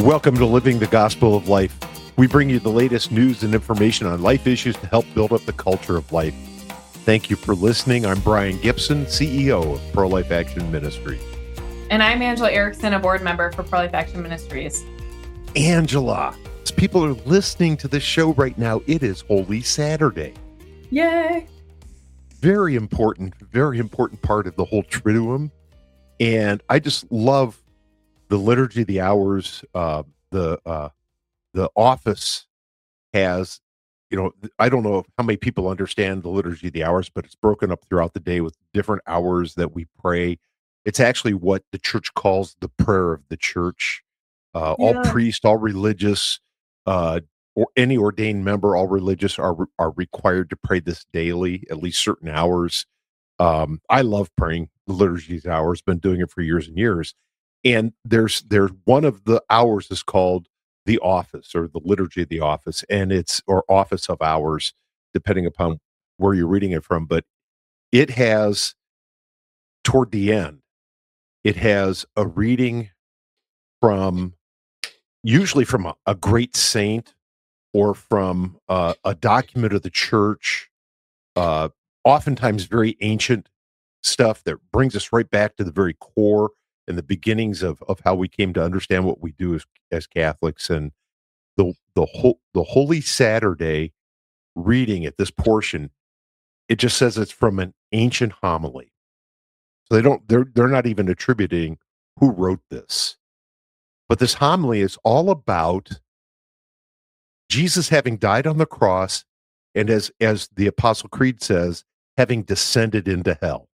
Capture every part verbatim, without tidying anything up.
Welcome to Living the Gospel of Life. We bring you the latest news and information on life issues to help build up the culture of life. Thank you for listening. I'm Brian Gibson, C E O of Pro-Life Action Ministries. And I'm Angela Erickson, a board member for Pro-Life Action Ministries. Angela, as people are listening to this show right now, it is Holy Saturday. Yay! Very important, very important part of the whole Triduum. And I just love the liturgy, the hours, uh, the uh, the office has, you know, I don't know how many people understand the liturgy, the hours, but it's broken up throughout the day with different hours that we pray. It's actually what the church calls the prayer of the church. Uh, Yeah. All priests, all religious, uh, or any ordained member, all religious are are required to pray this daily, at least certain hours. Um, I love praying the liturgy's hours. Been doing it for years and years. And there's there's one of the hours is called the office or the liturgy of the office, and it's or office of hours, depending upon where you're reading it from. But it has toward the end, it has a reading from usually from a, a great saint or from uh, a document of the church, uh, oftentimes very ancient stuff that brings us right back to the very core and the beginnings of, of how we came to understand what we do as, as Catholics. And the the whole the Holy Saturday reading at this portion, it just says it's from an ancient homily. So they don't they're they're not even attributing who wrote this. But this homily is all about Jesus having died on the cross, and as as the Apostle Creed says, having descended into hell.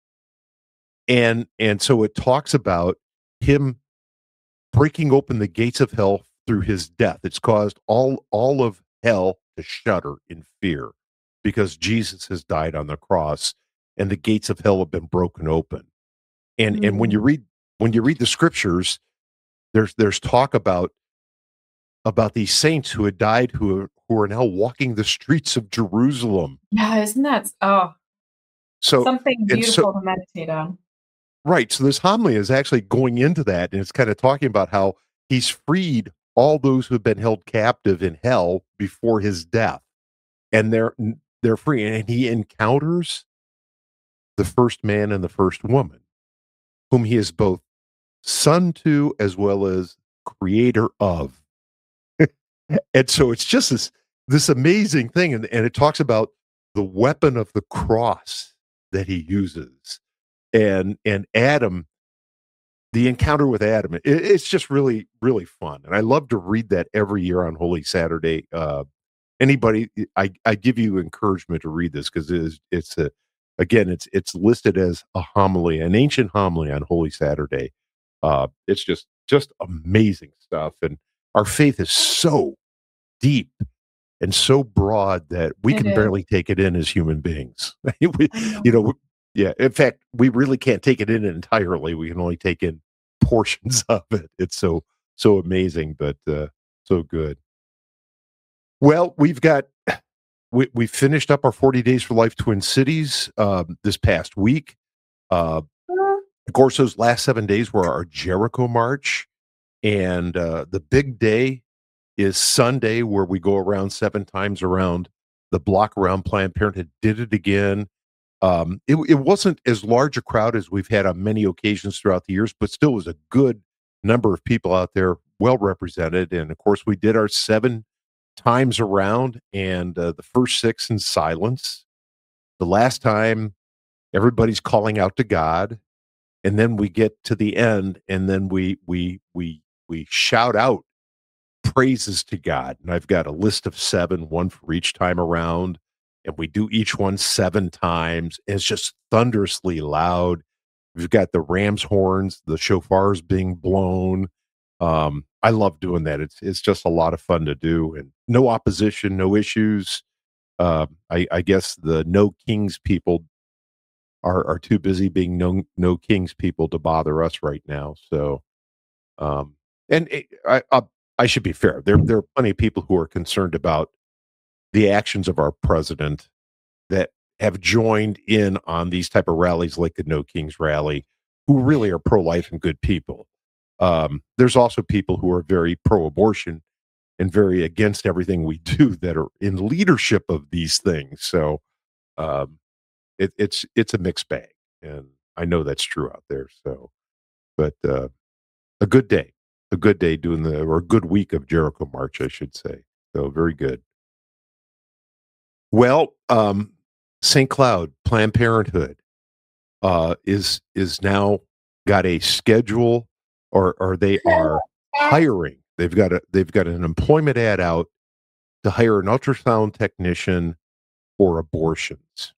And and so it talks about him breaking open the gates of hell through his death. It's caused all all of hell to shudder in fear because Jesus has died on the cross and the gates of hell have been broken open. And mm. and when you read when you read the scriptures, there's there's talk about about these saints who had died who are, who are now walking the streets of Jerusalem. Yeah, isn't that oh so something beautiful so, to meditate on? Right. So this homily is actually going into that, and it's kind of talking about how he's freed all those who have been held captive in hell before his death, and they're they're free. And he encounters the first man and the first woman, whom he is both son to as well as creator of. And so it's just this this amazing thing, and, and it talks about the weapon of the cross that he uses. And and Adam, the encounter with Adam, it, it's just really, really fun. And I love to read that every year on Holy Saturday. Uh, anybody, I, I give you encouragement to read this because it is, it's a, again, it's it's listed as a homily, an ancient homily on Holy Saturday. Uh, it's just just amazing stuff. And our faith is so deep and so broad that we It can is. barely take it in as human beings. we, you know, Yeah, in fact, we really can't take it in entirely. We can only take in portions of it. It's so so amazing, but uh, so good. Well, we've got we we finished up our forty Days for Life Twin Cities um, this past week. Uh, of course, those last seven days were our Jericho March, and uh, the big day is Sunday, where we go around seven times around the block around Planned Parenthood. Did it again. Um, it, it wasn't as large a crowd as we've had on many occasions throughout the years, but still was a good number of people out there, well represented. And of course, we did our seven times around, and uh, the first six in silence. The last time, everybody's calling out to God, and then we get to the end, and then we we we we shout out praises to God. And I've got a list of seven, one for each time around. And we do each one seven times. And it's just thunderously loud. We've got the ram's horns, the shofars being blown. Um, I love doing that. It's it's just a lot of fun to do, and no opposition, no issues. Uh, I, I guess the no kings people are are too busy being no no kings people to bother us right now. So, um, and it, I, I I should be fair. There there are plenty of people who are concerned about the actions of our president that have joined in on these type of rallies like the No Kings rally, who really are pro-life and good people. Um, there's also people who are very pro-abortion and very against everything we do that are in leadership of these things. So um, it, it's it's a mixed bag, and I know that's true out there. So, but uh, a good day, a good day doing the or a good week of Jericho March, I should say. So very good. Well, um, Saint Cloud Planned Parenthood uh, is is now got a schedule, or or they are hiring. They've got a they've got an employment ad out to hire an ultrasound technician for abortions.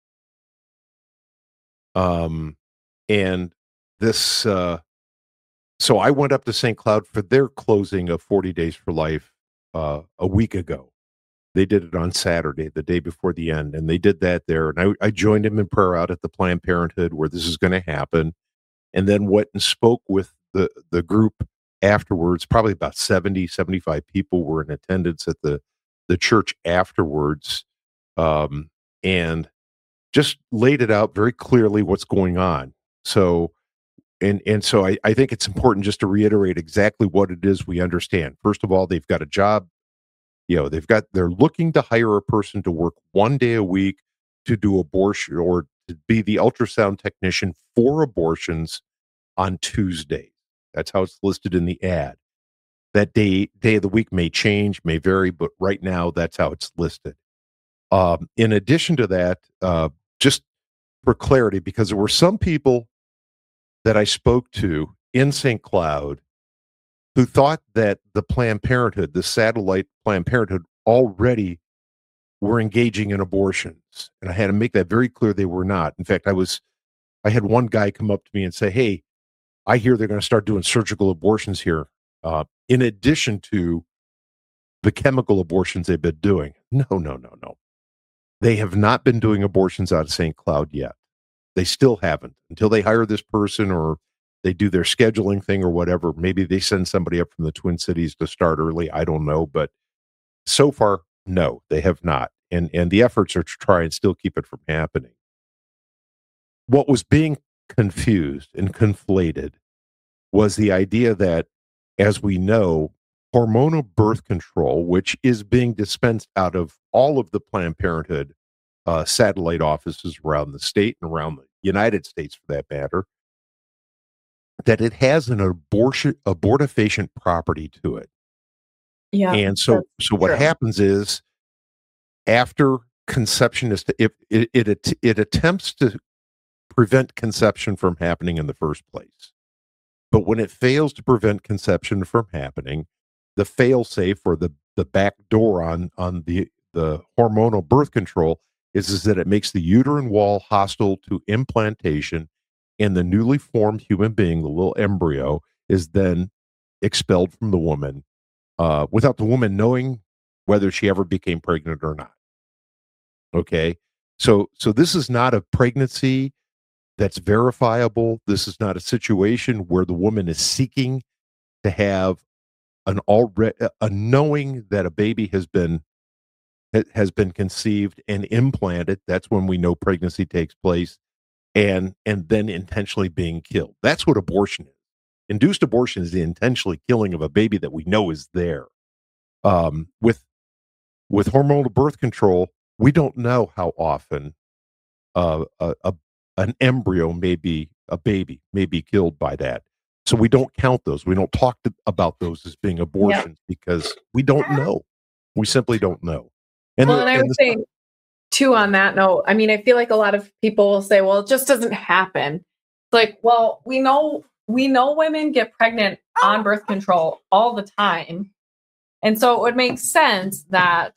Um, and this, uh, so I went up to Saint Cloud for their closing of forty Days for Life uh, a week ago. They did it on Saturday, the day before the end, and they did that there. And I, I joined him in prayer out at the Planned Parenthood where this is going to happen, and then went and spoke with the, the group afterwards. Probably about seventy, seventy-five people were in attendance at the, the church afterwards, um, and just laid it out very clearly what's going on. So, and and so I, I think it's important just to reiterate exactly what it is we understand. First of all, they've got a job. You know, they've got, they're looking to hire a person to work one day a week to do abortion or to be the ultrasound technician for abortions on Tuesdays. That's how it's listed in the ad. That day, day of the week may change, may vary, but right now that's how it's listed. Um, in addition to that, uh, just for clarity, because there were some people that I spoke to in Saint Cloud who thought that the Planned Parenthood, the satellite Planned Parenthood, already were engaging in abortions. And I had to make that very clear they were not. In fact, I was, I had one guy come up to me and say, "Hey, I hear they're going to start doing surgical abortions here, uh, in addition to the chemical abortions they've been doing." No, no, no, no. They have not been doing abortions out of Saint Cloud yet. They still haven't until they hire this person or they do their scheduling thing or whatever. Maybe they send somebody up from the Twin Cities to start early. I don't know. But so far, no, they have not. And, and the efforts are to try and still keep it from happening. What was being confused and conflated was the idea that, as we know, hormonal birth control, which is being dispensed out of all of the Planned Parenthood uh, satellite offices around the state and around the United States, for that matter, that it has an abortion abortifacient property to it. Yeah. And so so what true. happens is, after conception is to, if it, it it attempts to prevent conception from happening in the first place. But when it fails to prevent conception from happening, the fail-safe or the the back door on on the the hormonal birth control is, is that it makes the uterine wall hostile to implantation, and the newly formed human being, the little embryo, is then expelled from the woman uh, without the woman knowing whether she ever became pregnant or not. Okay, so so this is not a pregnancy that's verifiable. This is not a situation where the woman is seeking to have an already a knowing that a baby has been has been conceived and implanted. That's when we know pregnancy takes place, and and then intentionally being killed. That's what abortion is. Induced abortion is the intentionally killing of a baby that we know is there. Um, with with hormonal birth control, we don't know how often uh, a, a an embryo may be a baby may be killed by that. So we don't count those. We don't talk to, about those as being abortions yeah. because we don't know. We simply don't know. And, well, the, and I would the, say, too, on that note, I mean, I feel like a lot of people will say, well, it just doesn't happen. It's like, well, we know we know women get pregnant on birth control all the time. And so it would make sense that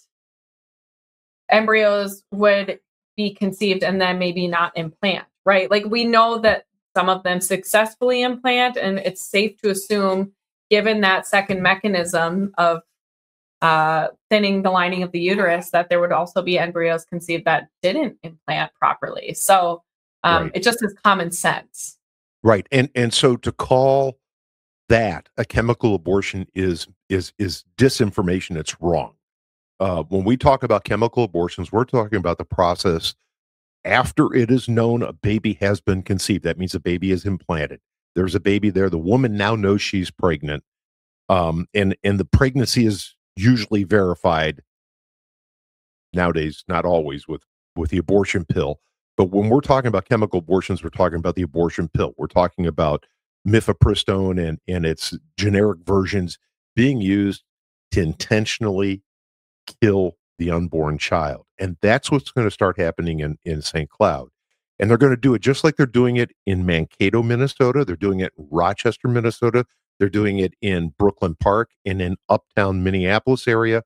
embryos would be conceived and then maybe not implant, right? Like, we know that some of them successfully implant, and it's safe to assume, given that second mechanism of uh, thinning the lining of the uterus, that there would also be embryos conceived that didn't implant properly. So um, right. It just is common sense. Right. And and so to call that a chemical abortion is is is disinformation. It's wrong. Uh, when we talk about chemical abortions, we're talking about the process after it is known a baby has been conceived. That means a baby is implanted. There's a baby there. The woman now knows she's pregnant. Um, and, and the pregnancy is usually verified nowadays, not always with, with the abortion pill. But when we're talking about chemical abortions, we're talking about the abortion pill. We're talking about mifepristone and, and its generic versions being used to intentionally kill the unborn child. And that's what's going to start happening in, in Saint Cloud. And they're going to do it just like they're doing it in Mankato, Minnesota. They're doing it in Rochester, Minnesota. They're doing it in Brooklyn Park and in uptown Minneapolis area.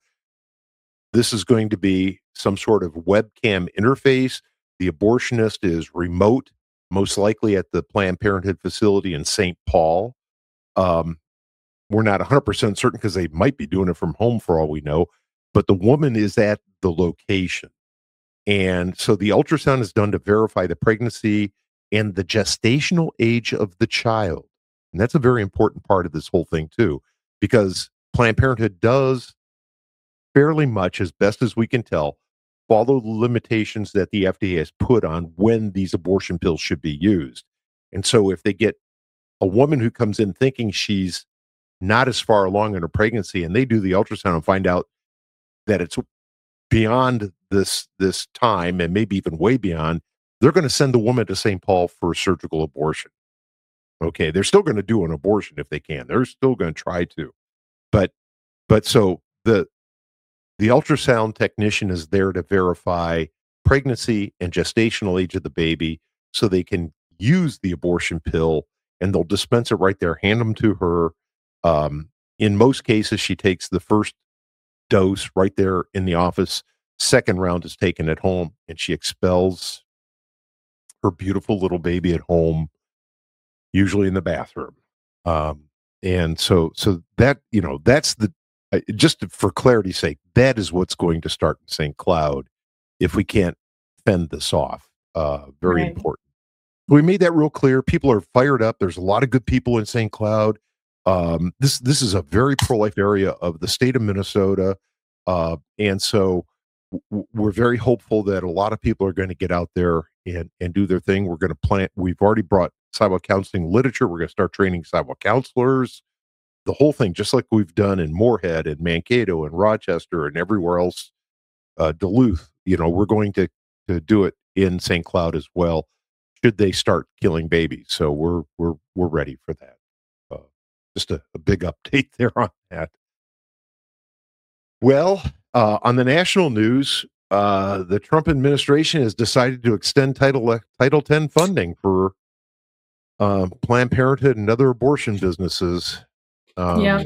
This is going to be some sort of webcam interface. The abortionist is remote, most likely at the Planned Parenthood facility in Saint Paul. Um, we're not one hundred percent certain because they might be doing it from home for all we know, but the woman is at the location. And so the ultrasound is done to verify the pregnancy and the gestational age of the child. And that's a very important part of this whole thing, too, because Planned Parenthood does fairly much, as best as we can tell, follow the limitations that the F D A has put on when these abortion pills should be used. And so if they get a woman who comes in thinking she's not as far along in her pregnancy and they do the ultrasound and find out that it's beyond this this time and maybe even way beyond, they're going to send the woman to Saint Paul for surgical abortion. Okay, they're still going to do an abortion if they can. They're still going to try to. But but so the the ultrasound technician is there to verify pregnancy and gestational age of the baby so they can use the abortion pill, and they'll dispense it right there, hand them to her. Um, in most cases, she takes the first dose right there in the office. Second round is taken at home, and she expels her beautiful little baby at home, usually in the bathroom. Um, and so, so that, you know, that's the, uh, just for clarity's sake, that is what's going to start in Saint Cloud if we can't fend this off. Uh, very Right. important. We made that real clear. People are fired up. There's a lot of good people in Saint Cloud. Um, this this is a very pro-life area of the state of Minnesota, uh, and so w- we're very hopeful that a lot of people are going to get out there and and do their thing. We're going to plant. We've already brought sidewalk counseling literature. We're going to start training sidewalk counselors. The whole thing, just like we've done in Moorhead and Mankato and Rochester and everywhere else, uh, Duluth. You know, we're going to to do it in Saint Cloud as well, should they start killing babies. So we're we're we're ready for that. Uh, just a, a big update there on that. Well, uh, on the national news, uh, the Trump administration has decided to extend Title Title ten funding for uh, Planned Parenthood and other abortion businesses. Um, Yeah.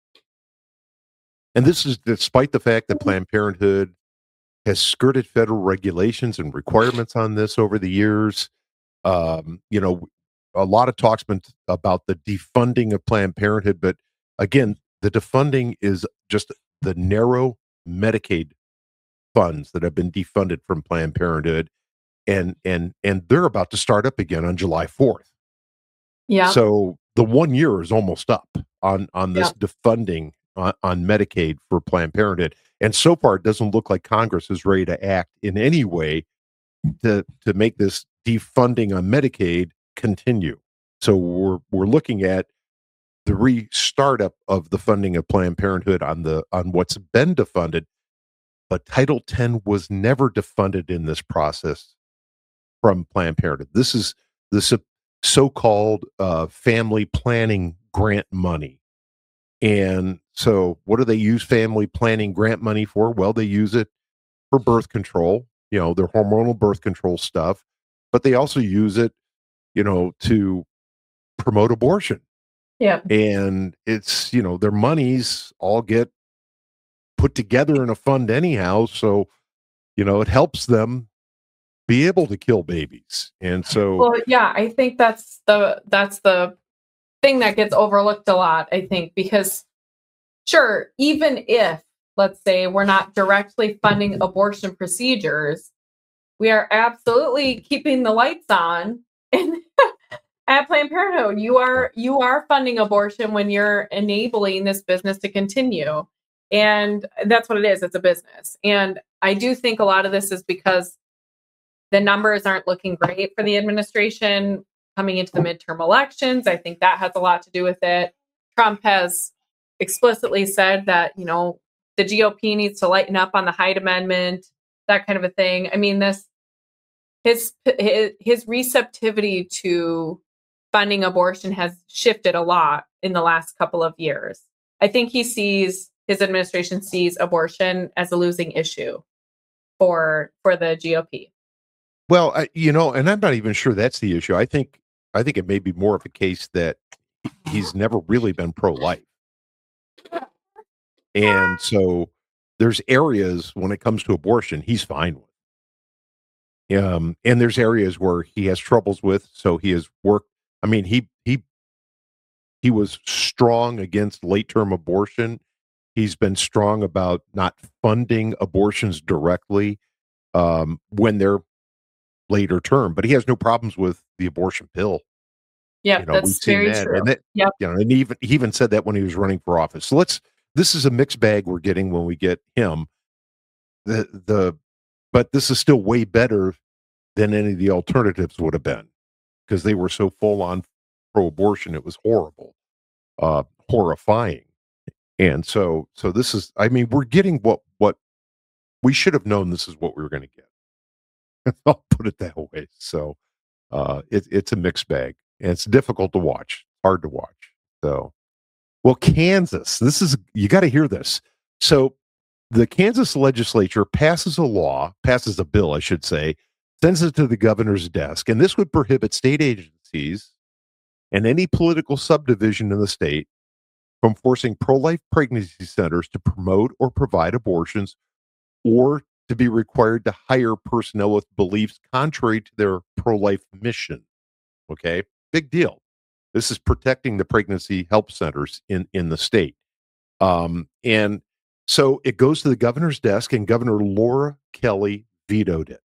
And this is despite the fact that Planned Parenthood has skirted federal regulations and requirements on this over the years. Um, you know, a lot of talk's been about the defunding of Planned Parenthood, but again, the defunding is just the narrow Medicaid funds that have been defunded from Planned Parenthood, and and and they're about to start up again on July fourth. Yeah. So the one year is almost up on on this Yeah. defunding on, on Medicaid for Planned Parenthood, and so far it doesn't look like Congress is ready to act in any way to to make this defunding on Medicaid continue. So we're we're looking at the restart up of the funding of Planned Parenthood on the on what's been defunded, but Title ten was never defunded in this process from Planned Parenthood. This is the so- so-called uh, family planning grant money. And so what do they use family planning grant money for? Well, they use it for birth control, you know, their hormonal birth control stuff, but they also use it, you know, to promote abortion. Yeah. And it's, you know, their monies all get put together in a fund anyhow. So, you know, it helps them be able to kill babies. And so, Well, yeah, I think that's the that's the thing that gets overlooked a lot, I think, because sure, even if, let's say, we're not directly funding abortion procedures, we are absolutely keeping the lights on. And at Planned Parenthood, you are you are funding abortion when you're enabling this business to continue. And that's what it is. It's a business. And I do think a lot of this is because the numbers aren't looking great for the administration. coming into the midterm elections. I think that has a lot to do with it. Trump has explicitly said that, you know, the G O P needs to lighten up on the Hyde Amendment, that kind of a thing. I mean, this his his, his receptivity to funding abortion has shifted a lot in the last couple of years. I think he sees his administration sees abortion as a losing issue for for the G O P. Well, I, you know, and I'm not even sure that's the issue. I think I think it may be more of a case that he's never really been pro-life. And so there's areas when it comes to abortion he's fine with. Um, and there's areas where he has troubles with, so he has worked. I mean, he he he was strong against late-term abortion. He's been strong about not funding abortions directly um, when they're later term, but he has no problems with the abortion pill. Yeah, you know, that's very that. true. And that, yep. you know, and he even he even said that when he was running for office. So let's. This is a mixed bag we're getting when we get him. The the, but this is still way better than any of the alternatives would have been, because they were so full on pro-abortion. It was horrible, uh, horrifying. And so, so this is. I mean, we're getting what what we should have known. This is what we were going to get. I'll put it that way. So, uh, it, it's a mixed bag, and it's difficult to watch, hard to watch. So, well, Kansas, this is, you got to hear this. So, the Kansas legislature passes a law, passes a bill, I should say, sends it to the governor's desk, and this would prohibit state agencies and any political subdivision in the state from forcing pro-life pregnancy centers to promote or provide abortions, or to be required to hire personnel with beliefs contrary to their pro-life mission. Okay, big deal. This is protecting the pregnancy help centers in, in the state. Um, and so it goes to the governor's desk, and Governor Laura Kelly vetoed it.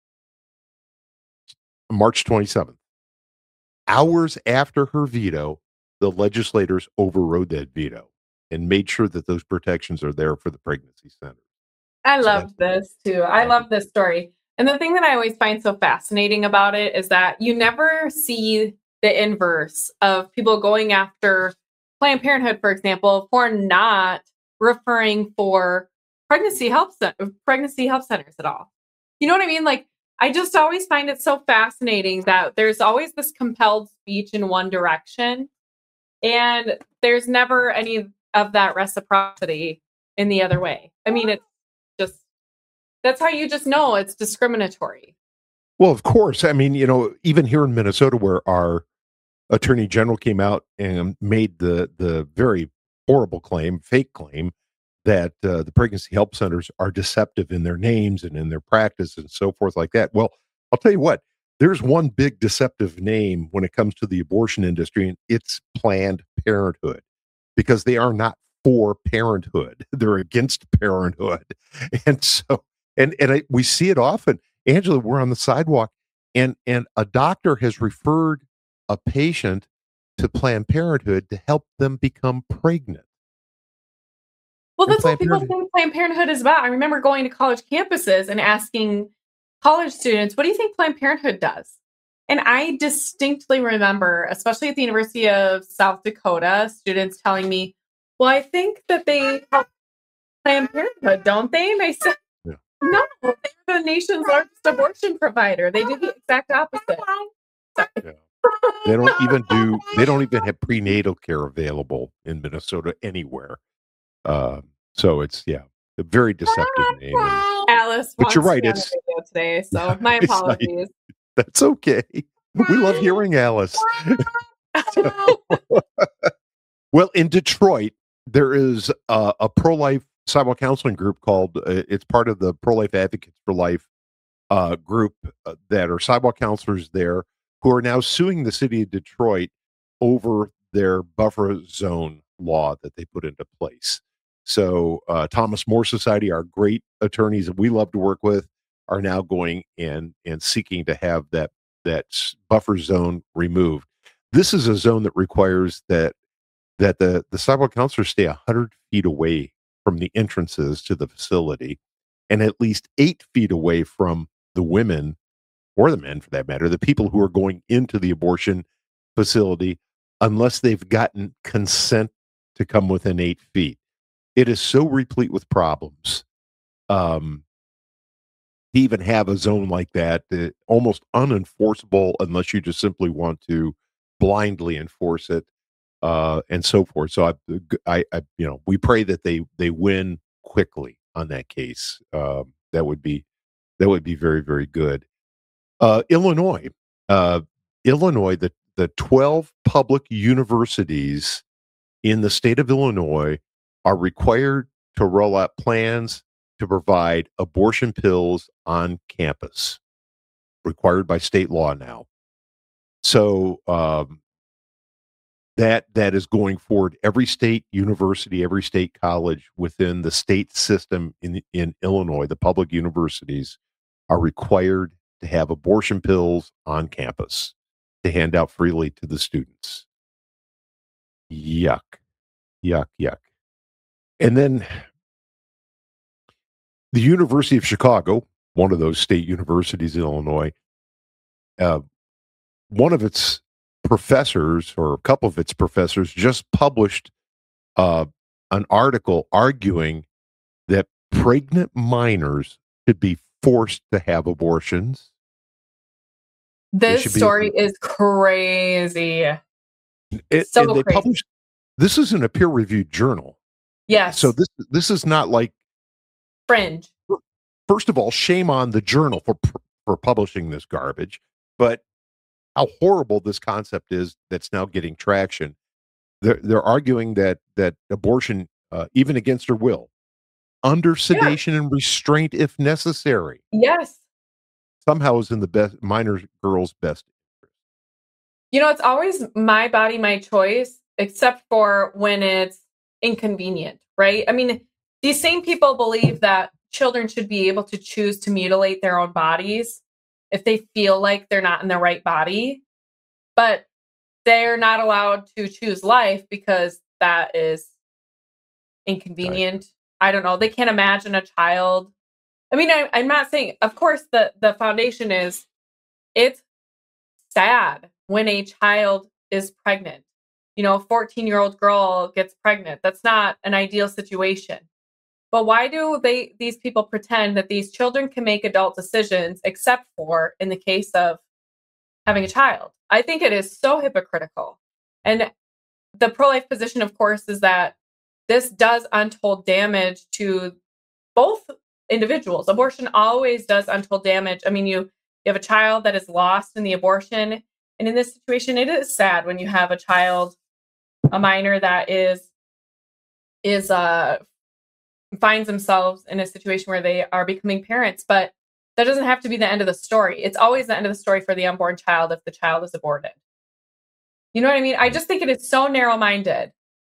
March twenty-seventh. Hours after her veto, the legislators overrode that veto and made sure that those protections are there for the pregnancy centers. I love this too. I love this story. And the thing that I always find so fascinating about it is that you never see the inverse of people going after Planned Parenthood, for example, for not referring for pregnancy help pregnancy help centers at all. You know what I mean? Like, I just always find it so fascinating that there's always this compelled speech in one direction, and there's never any of that reciprocity in the other way. I mean, it's just, that's how you just know it's discriminatory. Well, of course. I mean, you know, even here in Minnesota, where our attorney general came out and made the the very horrible claim, fake claim, that uh, the pregnancy help centers are deceptive in their names and in their practice and so forth like that. Well, I'll tell you what, there's one big deceptive name when it comes to the abortion industry, and it's Planned Parenthood, because they are not for parenthood. They're against parenthood. And so, and, and I, we see it often. Angela, we're on the sidewalk, and, and a doctor has referred a patient to Planned Parenthood to help them become pregnant. Well, that's what people think Planned Parenthood is about. I remember going to college campuses and asking college students, what do you think Planned Parenthood does? And I distinctly remember, especially at the University of South Dakota, students telling me, well, I think that they help Planned Parenthood, don't they? And I said, yeah. No, they're the nation's largest abortion provider. They do the exact opposite. Yeah. They don't even do, they don't even have prenatal care available in Minnesota anywhere. Uh, so it's, yeah, a very deceptive name. And, Alice, but you're right. It's today, so my apologies. Like, that's okay. We love hearing Alice. So, well, in Detroit, there is a, a pro-life sidewalk counseling group called, uh, it's part of the Pro-Life Advocates for Life uh, group uh, that are sidewalk counselors there, who are now suing the city of Detroit over their buffer zone law that they put into place. So uh, Thomas More Society, our great attorneys that we love to work with, are now going and and seeking to have that that buffer zone removed. This is a zone that requires that that the the sidewalk counselors stay one hundred feet away from the entrances to the facility, and at least eight feet away from the women, or the men for that matter, the people who are going into the abortion facility unless they've gotten consent to come within eight feet. It is so replete with problems. Um, to even have a zone like that, uh, almost unenforceable unless you just simply want to blindly enforce it, uh, and so forth. So I, I, I, you know, we pray that they they win quickly on that case. Um, that would be that would be very, very good. Uh, Illinois, uh, Illinois, the the twelve public universities in the state of Illinois are required to roll out plans to provide abortion pills on campus, required by state law now. So um, that that is going forward. Every state university, every state college within the state system in in Illinois, the public universities are required to have abortion pills on campus to hand out freely to the students. Yuck, yuck, yuck. And then the University of Chicago, one of those state universities in Illinois, uh, one of its professors, or a couple of its professors, just published uh, an article arguing that pregnant minors should be forced to have abortions. This story be, is crazy. It, so and they crazy. Published, this is in a peer-reviewed journal. Yes. So this this is not like fringe. First of all, shame on the journal for for publishing this garbage, but how horrible this concept is that's now getting traction. They're they're arguing that that abortion, uh, even against her will, under sedation yeah. and restraint if necessary, yes, somehow is in the best minor girl's best interest. You know, it's always my body, my choice, except for when it's inconvenient, right? I mean, these same people believe that children should be able to choose to mutilate their own bodies if they feel like they're not in the right body, but they're not allowed to choose life because that is inconvenient. Right. I don't know. They can't imagine a child. I mean, I, I'm not saying, of course, the, the foundation is it's sad when a child is pregnant. You know, a fourteen-year-old girl gets pregnant. That's not an ideal situation. But why do they these people pretend that these children can make adult decisions except for in the case of having a child? I think it is so hypocritical. And the pro-life position, of course, is that this does untold damage to both individuals. Abortion always does untold damage. I mean, you, you have a child that is lost in the abortion. And in this situation, it is sad when you have a child, a minor that is, is, uh, finds themselves in a situation where they are becoming parents, but that doesn't have to be the end of the story. It's always the end of the story for the unborn child if the child is aborted. You know what I mean? I just think it is so narrow-minded.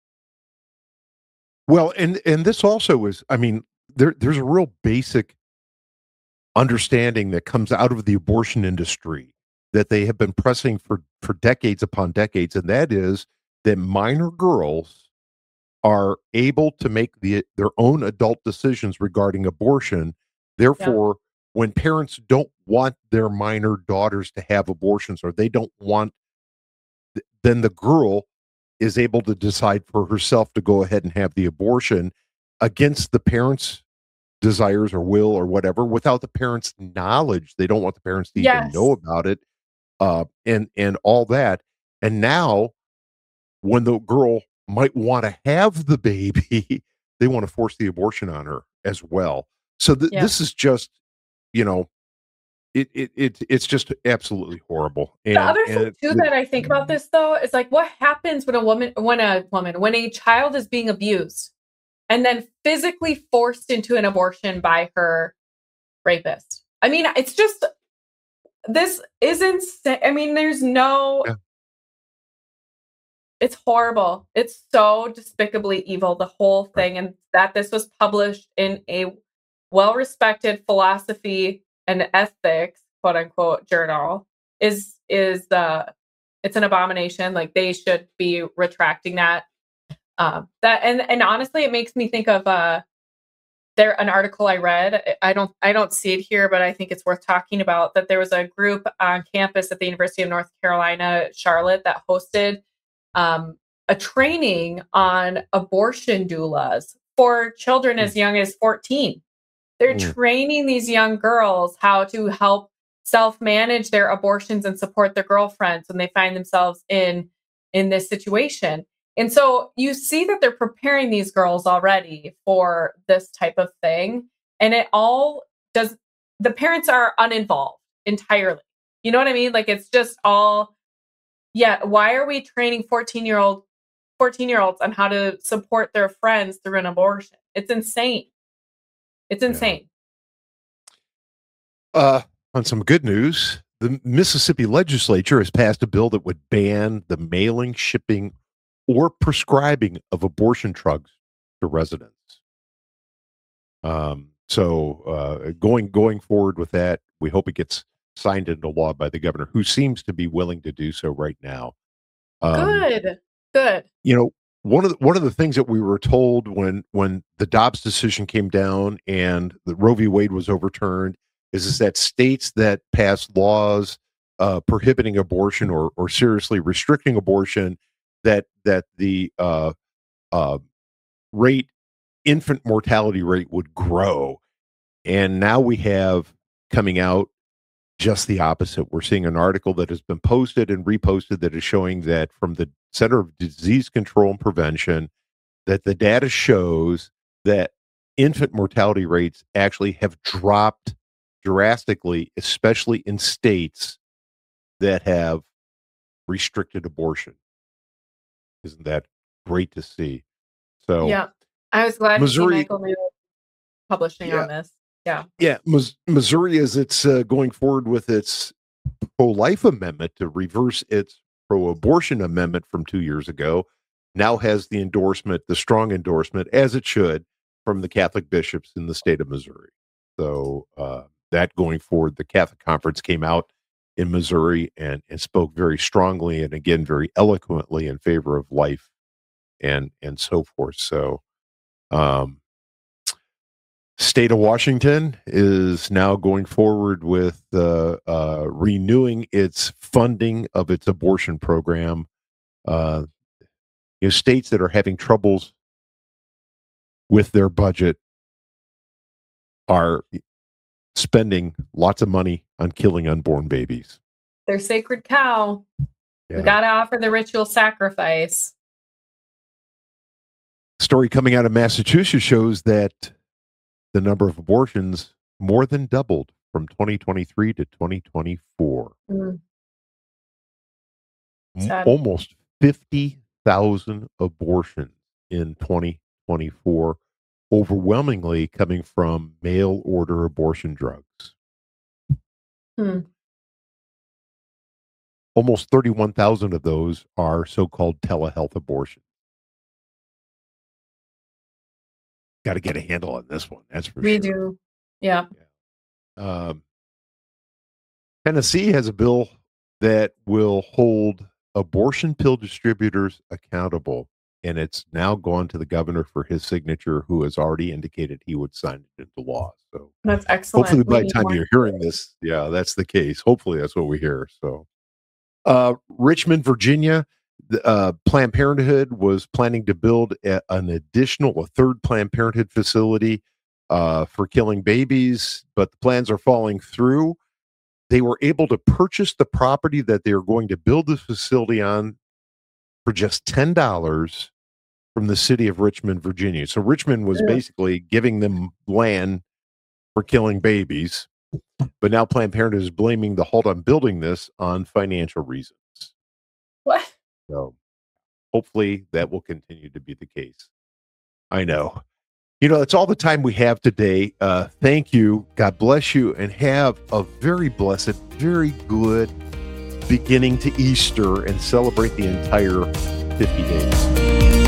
Well, and and this also is, I mean, there there's a real basic understanding that comes out of the abortion industry that they have been pressing for, for decades upon decades, and that is that minor girls are able to make the their own adult decisions regarding abortion. Therefore, yeah. when parents don't want their minor daughters to have abortions, or they don't want, then the girl is able to decide for herself to go ahead and have the abortion against the parents' desires or will or whatever, without the parents' knowledge. They don't want the parents to yes. even know about it, uh, and and all that. And now, when the girl might want to have the baby, they want to force the abortion on her as well. So th- yeah. this is just, you know, it it, it it's just absolutely horrible. And, the other thing and, too that I think about this though is like, what happens when a woman, when a woman, when a child is being abused and then physically forced into an abortion by her rapist? I mean, it's just, this isn't, I mean, there's no, yeah. it's horrible. It's so despicably evil, the whole thing. And that this was published in a well-respected philosophy and ethics, quote unquote, journal is, is, uh, it's an abomination. Like, they should be retracting that. Um, that, and, and honestly, it makes me think of, uh, there an article I read. I don't I don't see it here, but I think it's worth talking about that there was a group on campus at the University of North Carolina, Charlotte, that hosted um, a training on abortion doulas for children as young as fourteen. They're mm. training these young girls how to help self-manage their abortions and support their girlfriends when they find themselves in in this situation. And so you see that they're preparing these girls already for this type of thing. And it all does, the parents are uninvolved entirely. You know what I mean? Like, it's just all, yeah, why are we training fourteen year old, fourteen year olds on how to support their friends through an abortion? It's insane. It's insane. Yeah. Uh, on some good news, the Mississippi legislature has passed a bill that would ban the mailing, shipping, or prescribing of abortion drugs to residents. Um, so uh, going going forward with that, we hope it gets signed into law by the governor, who seems to be willing to do so right now. Um, good, good. You know, one of the, one of the things that we were told when when the Dobbs decision came down and the Roe v. Wade was overturned is, is that states that pass laws uh, prohibiting abortion or or seriously restricting abortion, that that the uh, uh, rate, infant mortality rate would grow. And now we have coming out just the opposite. We're seeing an article that has been posted and reposted that is showing that from the Center of Disease Control and Prevention, that the data shows that infant mortality rates actually have dropped drastically, especially in states that have restricted abortion. Isn't that great to see? So yeah, I was glad Missouri, to see Michael New publishing yeah, on this. Yeah, yeah. Missouri, as it's uh, going forward with its pro-life amendment to reverse its pro-abortion amendment from two years ago, now has the endorsement, the strong endorsement, as it should, from the Catholic bishops in the state of Missouri. So uh, that going forward, the Catholic Conference came out in Missouri and, and spoke very strongly and again very eloquently in favor of life and and so forth. So um state of Washington is now going forward with uh, uh renewing its funding of its abortion program. Uh you know, states that are having troubles with their budget are spending lots of money on killing unborn babies. Their sacred cow. Yeah. We got to offer the ritual sacrifice. Story coming out of Massachusetts shows that the number of abortions more than doubled from twenty twenty-three to twenty twenty-four. Mm. M- almost fifty thousand abortions in twenty twenty-four. Overwhelmingly coming from mail order abortion drugs. Hmm. Almost thirty-one thousand of those are so-called telehealth abortions. Got to get a handle on this one. That's for we sure. We do. Yeah. yeah. Um, Tennessee has a bill that will hold abortion pill distributors accountable. And it's now gone to the governor for his signature, who has already indicated he would sign it into law. So that's excellent. Hopefully by the time you're hearing this, yeah, that's the case. Hopefully that's what we hear. So uh, Richmond, Virginia, uh, Planned Parenthood was planning to build a, an additional, a third Planned Parenthood facility uh, for killing babies, but the plans are falling through. They were able to purchase the property that they are going to build the facility on for just ten dollars from the city of Richmond, Virginia. So Richmond was yeah. basically giving them land for killing babies, but now Planned Parenthood is blaming the halt on building this on financial reasons. What? So hopefully that will continue to be the case. I know. You know, that's all the time we have today. Uh, thank you. God bless you, and have a very blessed, very good beginning to Easter, and celebrate the entire fifty days.